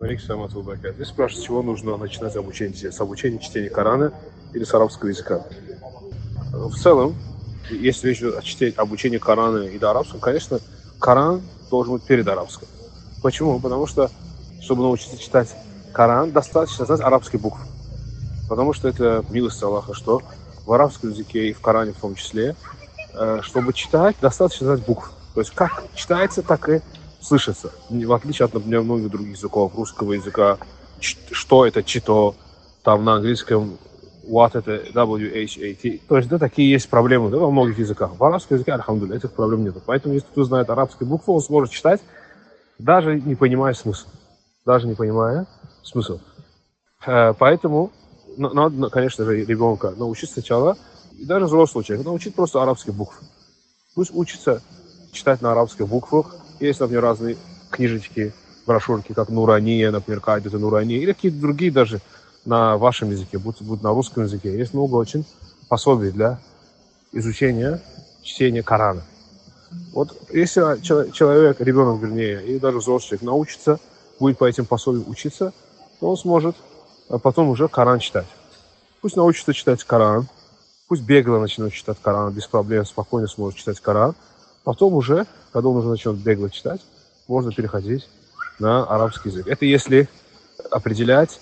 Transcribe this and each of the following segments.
Здесь спрашивают, с чего нужно начинать обучение? С обучения чтения Корана или с арабского языка? В целом, если речь идет о обучении Корана и до арабского, конечно, Коран должен быть перед арабским. Почему? Потому что, чтобы научиться читать Коран, достаточно знать арабские буквы. Потому что это милость Аллаха, что в арабском языке и в Коране в том числе, чтобы читать, достаточно знать букв. То есть как читается, так и слышится. В отличие от, например, многих других языков, русского языка, что это чито, там на английском what это WHAT. То есть, да, такие есть проблемы, да, во многих языках. В арабском языке, альхамдулилля, этих проблем нет. Поэтому, если кто знает арабские буквы, он сможет читать, даже не понимая смысл. Даже не понимая смысл. Поэтому надо, конечно же, ребенка научить сначала, и даже взрослого человека, научить просто арабские буквы. Пусть учится читать на арабских буквах. Есть, например, разные книжечки, брошюрки, как Нурания, например, Кайдата Нурания, или какие-то другие даже на вашем языке, будь на русском языке. Есть много очень пособий для изучения чтения Корана. Вот если человек, ребенок, вернее, и даже взрослый человек научится, будет по этим пособиям учиться, то он сможет потом уже Коран читать. Пусть научится читать Коран, пусть бегло начнет читать Коран, без проблем, спокойно сможет читать Коран. Потом уже, когда он уже начнет бегло читать, можно переходить на арабский язык. Это если определять,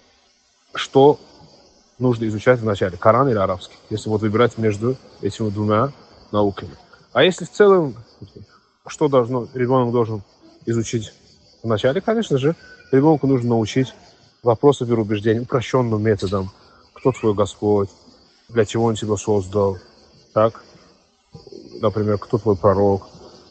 что нужно изучать вначале, Коран или арабский. Если вот выбирать между этими двумя науками. А если в целом, что ребенок должен изучить вначале, конечно же, ребенку нужно научить вопросы вероубеждения упрощенным методом. Кто твой Господь? Для чего Он тебя создал? Так? Например, кто твой пророк?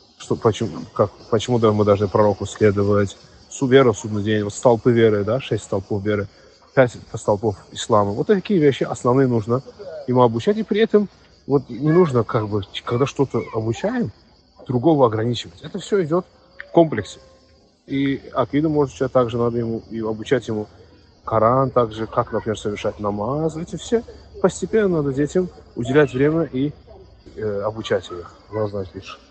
Почему мы должны пророку следовать? Вера в судный день, вот столпы веры, да, 6 столпов веры, 5 столпов ислама. Вот такие вещи основные нужно ему обучать. И при этом вот не нужно, когда что-то обучаем, другого ограничивать. Это все идет в комплексе. И акиду может учить, также надо ему и обучать ему Коран, также как, например, совершать намаз. Эти все постепенно надо детям уделять время и обучать их. Главное,